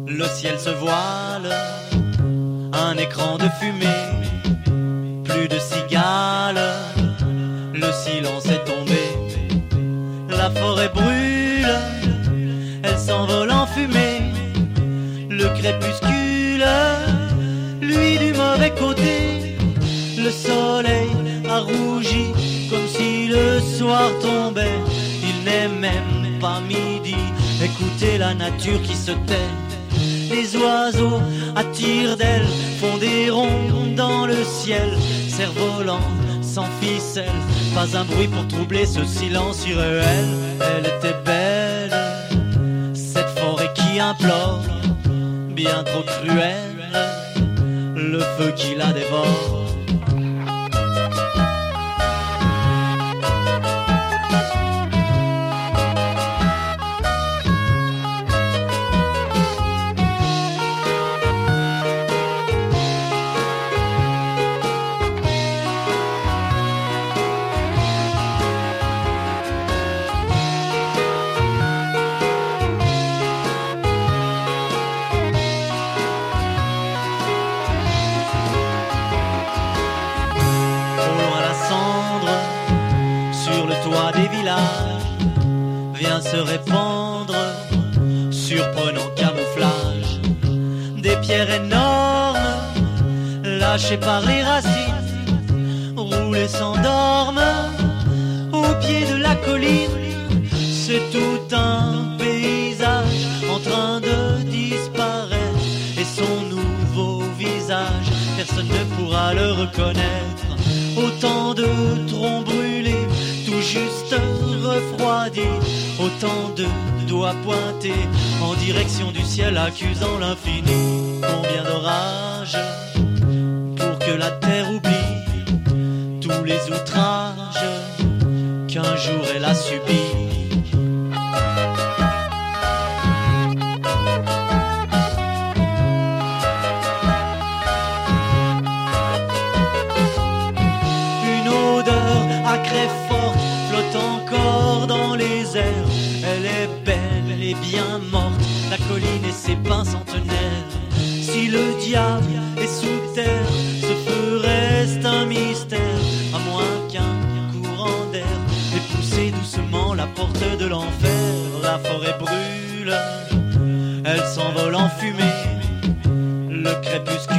Le ciel se voile, un écran de fumée, plus de cigales, le silence est tombé. La forêt brûle, elle s'envole en fumée. Le crépuscule, lui du mauvais côté. Le soleil a rougi comme si le soir tombait. Il n'est même pas midi, écoutez la nature qui se tait. Les oiseaux à tire-d'aile font des ronds dans le ciel. Cerf-volant sans ficelle, pas un bruit pour troubler ce silence irréel. Elle était belle, cette forêt qui implore, bien trop cruelle, le feu qui la dévore. Des villages vient se répandre, surprenant camouflage. Des pierres énormes lâchées par les racines roulent et s'endorment au pied de la colline. C'est tout un paysage en train de disparaître, et son nouveau visage, personne ne pourra le reconnaître. Autant de troncs brûlés, tout juste refroidis, autant de doigts pointés en direction du ciel accusant l'infini. Combien d'orages pour que la terre oublie tous les outrages qu'un jour elle a subis. Très forte, flotte encore dans les airs. Elle est belle et bien morte, la colline et ses pins centenaires. Si le diable est sous terre, ce feu reste un mystère, à moins qu'un courant d'air ait poussé doucement la porte de l'enfer. La forêt brûle, elle s'envole en fumée, le crépuscule